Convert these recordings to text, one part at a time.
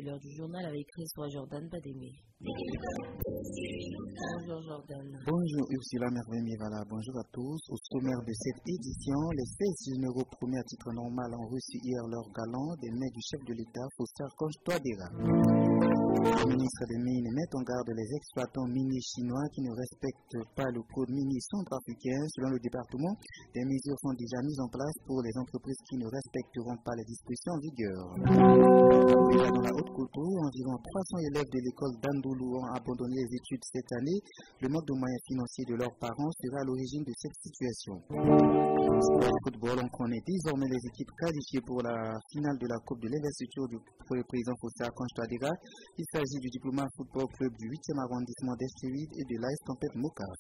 l'heure du journal avec Christophe Jordan Bademé. Bonjour Jordan. Bonjour Ursula Merveille-Mivala, bonjour à tous. Au sommaire de cette édition, les 16 généraux promis à titre normal ont reçu hier leur galant des mains du chef de l'État, Faustin Archange-Touadéra. Le ministre des Mines met en garde les exploitants miniers chinois qui ne respectent pas le code minier centrafricain. Selon le département, des mesures sont déjà mises en place pour les entreprises qui ne respecteront pas les dispositions en vigueur. Déjà dans la Haute-Koutou, environ 300 élèves de l'école d'Andoulou ont abandonné les études cette année. Le manque de moyens financiers de leurs parents sera à l'origine de cette situation. Pour le football, on connaît désormais les équipes qualifiées pour la finale de la Coupe de l'Investiture du président Faustin Archange-Touadéra. Il s'agit du Diploma Football Club du 8e arrondissement d'Estéride et de l'AS Tempête Mocaf.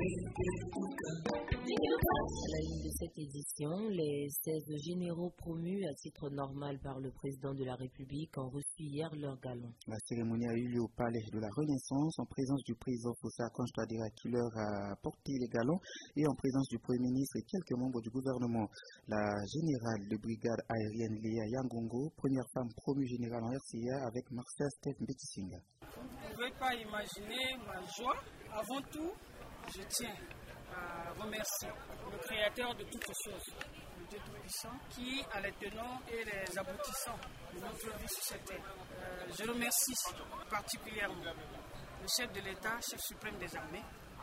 À la ligne de cette édition, les 16 généraux promus à titre normal par le président de la République ont reçu hier leur galon. La cérémonie a eu lieu au palais de la Renaissance en présence du président Faustin Archange-Touadéra qui leur a porté les galons et en présence du Premier ministre et quelques membres du gouvernement. La générale de brigade aérienne Léa Yangongo, première femme promue générale en RCA avec Marcel Steph Mbetisinga. Vous ne pouvez pas imaginer ma joie. Avant tout, je tiens à remercier le créateur de toutes choses, le Dieu Tout-Puissant, qui a les tenants et les aboutissants de notre vie sur cette terre. Je remercie particulièrement le chef de l'État, chef suprême des armées,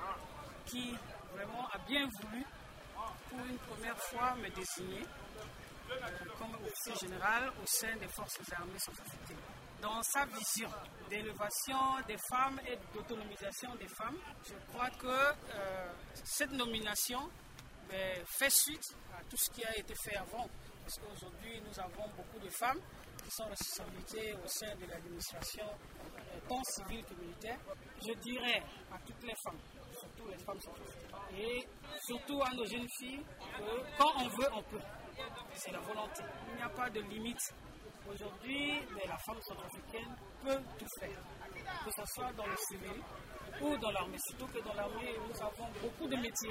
qui vraiment a bien voulu, pour une première fois, me désigner comme officier général au sein des forces armées centrafricaines. Dans sa vision d'élévation des femmes et d'autonomisation des femmes, je crois que cette nomination fait suite à tout ce qui a été fait avant. Parce qu'aujourd'hui, nous avons beaucoup de femmes qui sont responsabilisées au sein de l'administration, tant civile que militaire. Je dirais à toutes les femmes, surtout les femmes centrafricaines, et surtout à nos jeunes filles, que quand on veut, on peut. C'est la volonté. Il n'y a pas de limite. Aujourd'hui, la femme centrafricaine peut tout faire, que ce soit dans le civil ou dans l'armée. Surtout que dans l'armée, nous avons beaucoup de métiers,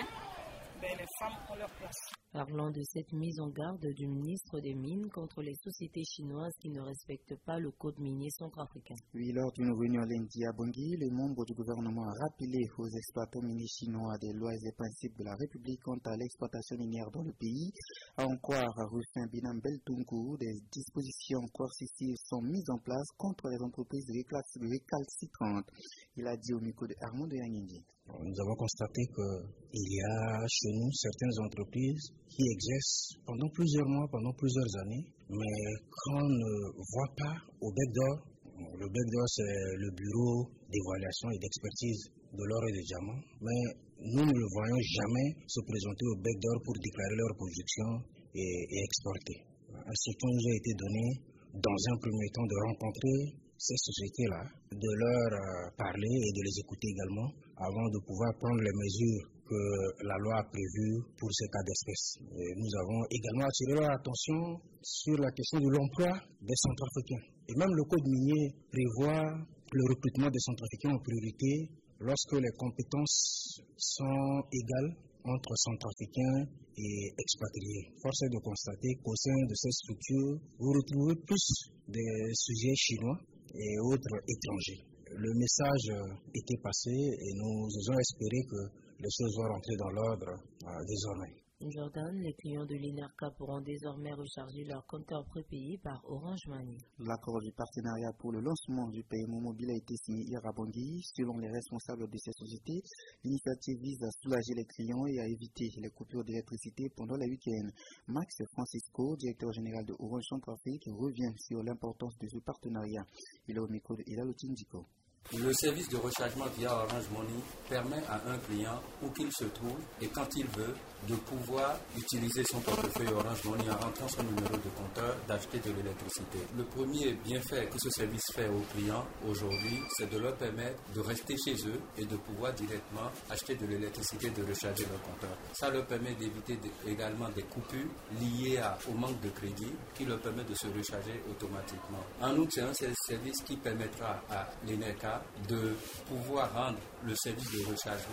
les femmes ont leur place. Parlant de cette mise en garde du ministre des Mines contre les sociétés chinoises qui ne respectent pas le code minier centrafricain. Oui, lors d'une réunion lundi à Bangui, les membres du gouvernement ont rappelé aux exploitants miniers chinois des lois et principes de la République quant à l'exploitation minière dans le pays. À en croire Rufin Binam Beltungu, des dispositions coercitives sont mises en place contre les entreprises récalcitrantes. Il a dit au micro de Armand de Yangindi. Nous avons constaté qu'il y a chez nous certaines entreprises qui exercent pendant plusieurs mois, pendant plusieurs années, mais qu'on ne voit pas au bec d'or. Le bec d'or, c'est le bureau d'évaluation et d'expertise de l'or et des diamants, mais nous ne le voyons jamais se présenter au bec d'or pour déclarer leur production et exporter. Instruction nous a été donnée, dans un premier temps, de rencontrer ces sociétés-là, de leur parler et de les écouter également, avant de pouvoir prendre les mesures que la loi a prévues pour ces cas d'espèce. Nous avons également attiré leur attention sur la question de l'emploi des centrafricains. Et même le code minier prévoit le recrutement des centrafricains en priorité lorsque les compétences sont égales entre centrafricains et expatriés. Force est de constater qu'au sein de ces structures, vous retrouvez plus des sujets chinois et autres étrangers. Le message était passé et nous osons espérer que les choses vont rentrer dans l'ordre désormais. Jordan, les clients de l'INERCA pourront désormais recharger leur compteur prépayé par Orange Money. L'accord du partenariat pour le lancement du paiement mobile a été signé hier à Bangui. Selon les responsables de ces sociétés, l'initiative vise à soulager les clients et à éviter les coupures d'électricité pendant les week-ends. Max Francisco, directeur général de Orange Centrafrique, revient sur l'importance de ce partenariat. Il est au micro de Hilal Otindiko. Le service de rechargement via Orange Money permet à un client, où qu'il se trouve et quand il veut, de pouvoir utiliser son portefeuille Orange Money en rentrant son numéro de compteur, d'acheter de l'électricité. Le premier bienfait que ce service fait aux clients aujourd'hui, c'est de leur permettre de rester chez eux et de pouvoir directement acheter de l'électricité, de recharger leur compteur. Ça leur permet d'éviter également des coupures liées au manque de crédit qui leur permet de se recharger automatiquement. En outre, c'est un service qui permettra à l'INERCA de pouvoir rendre le service de rechargement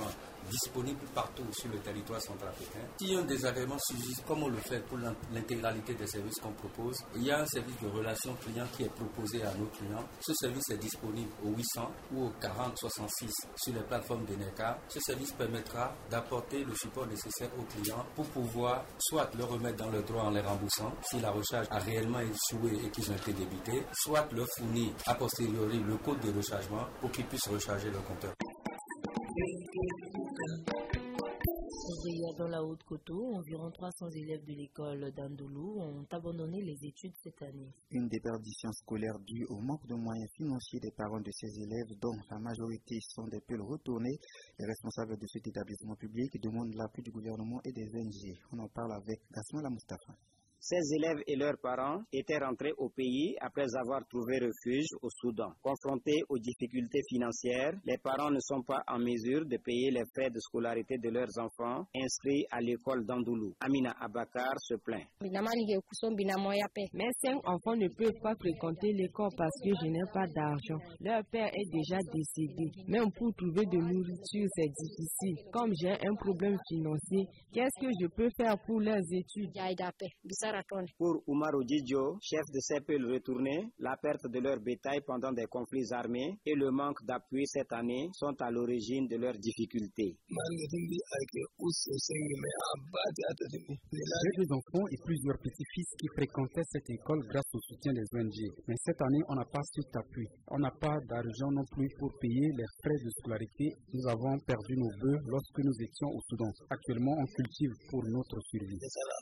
disponible partout sur le territoire centrafricain. Si un désagrément subsiste, comme on le fait pour l'intégralité des services qu'on propose, il y a un service de relation client qui est proposé à nos clients. Ce service est disponible au 800 ou au 4066 sur les plateformes d'Eneca. Ce service permettra d'apporter le support nécessaire aux clients pour pouvoir soit le remettre dans le droit en les remboursant si la recharge a réellement échoué et qu'ils ont été débités, soit leur fournir a posteriori le code de rechargement pour qu'ils puissent recharger leur compteur. Dans la Haute-Coteau, environ 300 élèves de l'école d'Andoulou ont abandonné les études cette année. Une déperdition scolaire due au manque de moyens financiers des parents de ces élèves, dont la majorité sont des peuls retournés. Les responsables de cet établissement public demandent l'appui du gouvernement et des ONG. On en parle avec Gasmala Mustafa. Ces élèves et leurs parents étaient rentrés au pays après avoir trouvé refuge au Soudan. Confrontés aux difficultés financières, les parents ne sont pas en mesure de payer les frais de scolarité de leurs enfants inscrits à l'école d'Andoulou. Amina Abakar se plaint. Mes 5 enfants ne peuvent pas fréquenter l'école parce que je n'ai pas d'argent. Leur père est déjà décédé. Même pour trouver de nourriture, c'est difficile. Comme j'ai un problème financier, qu'est-ce que je peux faire pour leurs études? Pour Oumar Odidjo, chef de ces peuls retournés, la perte de leur bétail pendant des conflits armés et le manque d'appui cette année sont à l'origine de leurs difficultés. J'ai des enfants et plusieurs petits-fils qui fréquentaient cette école grâce au soutien des ONG. Mais cette année, on n'a pas cet appui. On n'a pas d'argent non plus pour payer les frais de scolarité. Nous avons perdu nos bœufs lorsque nous étions au Soudan. Actuellement, on cultive pour notre survie.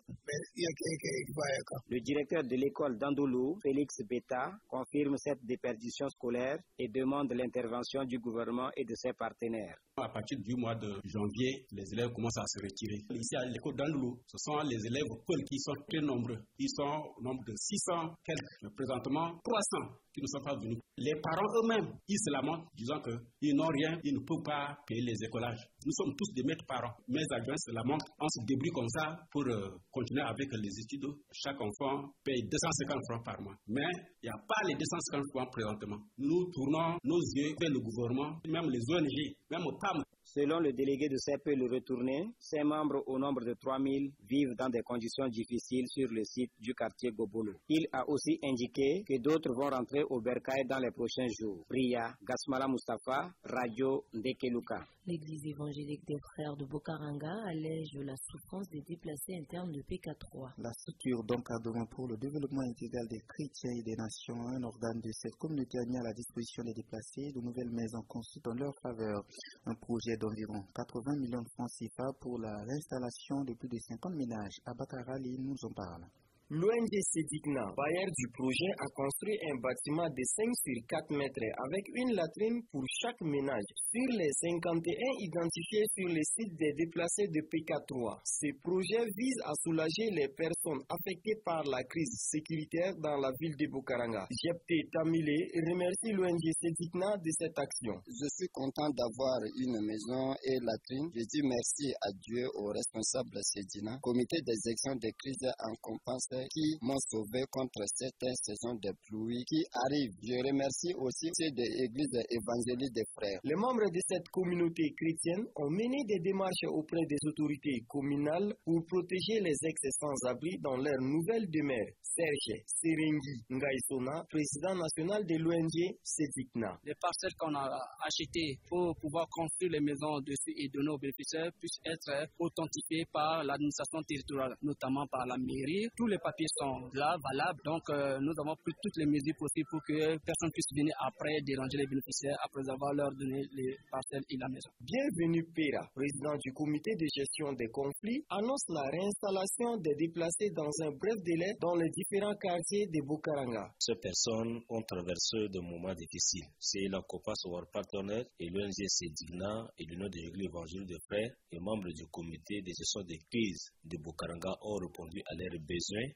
Le directeur de l'école d'Andoulou, Félix Beta, confirme cette déperdition scolaire et demande l'intervention du gouvernement et de ses partenaires. À partir du mois de janvier, les élèves commencent à se retirer. Ici à l'école d'Andoulou, ce sont les élèves qui sont très nombreux. Ils sont au nombre de 600 quelques. Mais présentement, 300 qui ne sont pas venus. Les parents eux-mêmes, ils se lamentent, disant qu'ils n'ont rien, ils ne peuvent pas payer les écolages. Nous sommes tous des maîtres parents. Mes adjoints se lamentent, on se débrouille comme ça pour continuer avec les études. Chaque enfant paye 250 francs par mois. Mais il n'y a pas les 250 francs présentement. Nous tournons nos yeux vers le gouvernement, même les ONG, même au PAM. Selon le délégué de CEPE le retourné, ses membres au nombre de 3000 vivent dans des conditions difficiles sur le site du quartier Gobolo. Il a aussi indiqué que d'autres vont rentrer au Bercail dans les prochains jours. Ria, Gasmala Mustafa, Radio Ndekeluka. L'église évangélique des frères de Bokaranga allège la souffrance des déplacés internes de PK3. La structure d'encadrement pour le développement intégral des chrétiens et des nations, un organe de cette communauté a mis à la disposition des déplacés de nouvelles maisons construites en leur faveur. Un projet d'environ 80 millions de francs CFA pour la réinstallation de plus de 50 ménages. Abakarali nous en parle. L'ONG Sédigna, bailleur du projet, a construit un bâtiment de 5 sur 4 mètres avec une latrine pour chaque ménage. Sur les 51 identifiés sur le site des déplacés de PK3, ce projet vise à soulager les personnes affectées par la crise sécuritaire dans la ville de Bokaranga. Jepté Tamilé remercie l'ONG Sédigna de cette action. Je suis content d'avoir une maison et latrine. Je dis merci à Dieu, aux responsables Sédigna, comité d'exécution des crises en compensation qui m'ont sauvé contre certaines saisons de pluie qui arrivent. Je remercie aussi des églises évangéliques des frères. Les membres de cette communauté chrétienne ont mené des démarches auprès des autorités communales pour protéger les ex-sans-abri dans leur nouvelle demeure. Serge Serengi Ngaïsona, président national de l'ONG Sédigna. Les parcelles qu'on a achetées pour pouvoir construire les maisons dessus et de nos bénéficiaires puissent être authentifiées par l'administration territoriale, notamment par la mairie. Tous les papiers sont là, valables. Donc, nous avons pris toutes les mesures possibles pour que personne puisse venir après déranger les bénéficiaires après avoir leur donné les parcelles et la maison. Bienvenue Pera, président du comité de gestion des conflits, annonce la réinstallation des déplacés dans un bref délai dans les différents quartiers de Bokaranga. Ces personnes ont traversé des moments difficiles. C'est la COPAS War Partenaire et l'ONG Sédigna et l'Union des Églises évangéliques des frères et membres du comité de gestion des crises de Bokaranga ont répondu à leurs besoins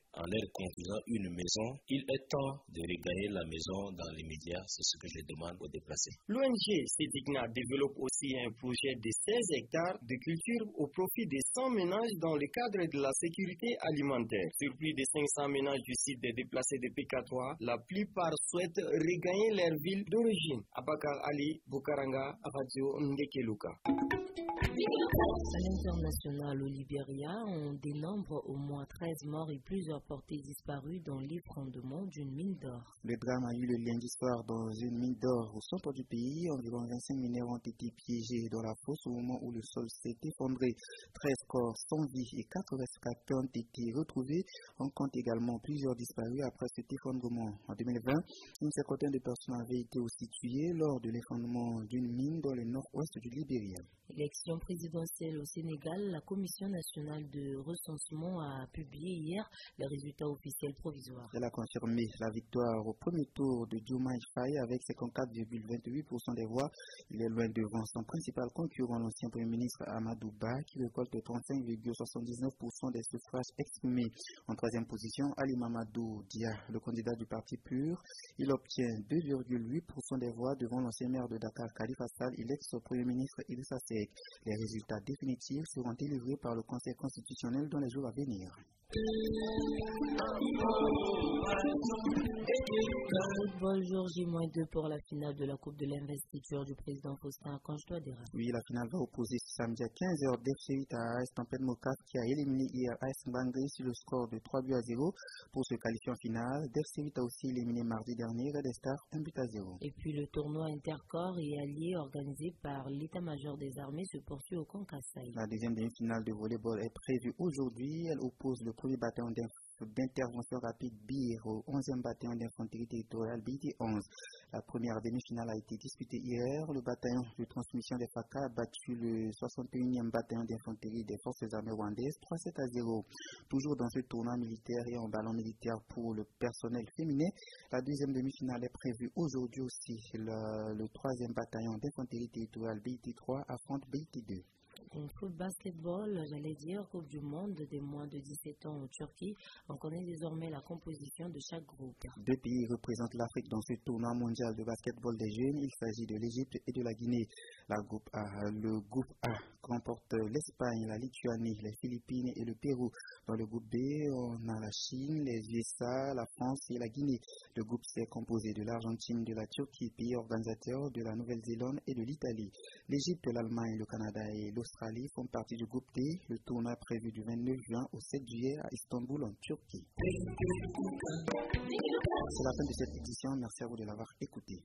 en leur confiant une maison. Il est temps de regagner la maison dans les médias, c'est ce que je demande aux déplacés. L'ONG Sedigna développe aussi un projet de 16 hectares de culture au profit des 100 ménages dans le cadre de la sécurité alimentaire. Sur plus de 500 ménages du site des déplacés de PK3, la plupart souhaitent regagner leur ville d'origine. Abakar Ali, Bukaranga, Radio Ndekeluka. À l'international, au Libéria, on dénombre au moins 13 morts et plusieurs portées disparues dans l'effondrement d'une mine d'or. Le drame a eu le lundi soir dans une mine d'or au centre du pays. Environ 25 mineurs ont été piégés dans la fosse au moment où le sol s'est effondré. 13 corps sans vie et 4 rescapés ont été retrouvés. On compte également plusieurs disparus après cet effondrement. En 2020, une cinquantaine de personnes avaient été aussi tuées lors de l'effondrement d'une mine dans le nord-ouest du Libéria. Élection présidentielle au Sénégal, la Commission nationale de recensement a publié hier les résultats officiels provisoires. Elle a confirmé la victoire au premier tour de Diomaye Faye avec 54,28% des voix. Il est loin devant son principal concurrent, l'ancien Premier ministre Amadou Ba, qui récolte 35,79% des suffrages exprimés. En troisième position, Ali Mamadou Dia, le candidat du Parti Pur. Il obtient 2,8% des voix devant l'ancien maire de Dakar, Khalifa Sall, et l'ex-Premier ministre Idrissa Seck. Les résultats définitifs seront délivrés par le Conseil constitutionnel dans les jours à venir. Football, jour J-2 pour la finale de la Coupe de l'investiture du président Faustin Archange-Touadéra. Oui, la finale va opposer ce samedi à 15h d'FC8 à AS Tempête Mokaf qui a éliminé hier AS Mbangri sur le score de 3-0 pour se qualifier en finale. DFC8 a aussi éliminé mardi dernier Red Star 1-0. Et puis le tournoi intercorps et allié organisé par l'état-major des armées se poursuit au camp Kassai. La deuxième demi-finale de volleyball est prévue aujourd'hui. Elle oppose le premier bataillon d'intervention rapide BIR au 11e bataillon d'infanterie territoriale BIT 11. La première demi-finale a été disputée hier. Le bataillon de transmission des FACA a battu le 61e bataillon d'infanterie des forces armées rwandaises 3-7-0. Toujours dans ce tournoi militaire et en ballon militaire pour le personnel féminin, la deuxième demi-finale est prévue aujourd'hui aussi. Le 3e bataillon d'infanterie territoriale BIT 3 affronte BIT 2. En foot basketball, j'allais dire Coupe du Monde des moins de 17 ans en Turquie. On connaît désormais la composition de chaque groupe. Deux pays représentent l'Afrique dans ce tournoi mondial de basketball des jeunes. Il s'agit de l'Égypte et de la Guinée. Le groupe A comporte l'Espagne, la Lituanie, les Philippines et le Pérou. Dans le groupe B, on a la Chine, les USA, la France et la Guinée. Le groupe C est composé de l'Argentine, de la Turquie, pays organisateur, de la Nouvelle-Zélande et de l'Italie. L'Égypte, l'Allemagne, le Canada et l'Australie font partie du groupe D. Le tournoi est prévu du 29 juin au 7 juillet à Istanbul en Turquie. C'est la fin de cette édition. Merci à vous de l'avoir écouté.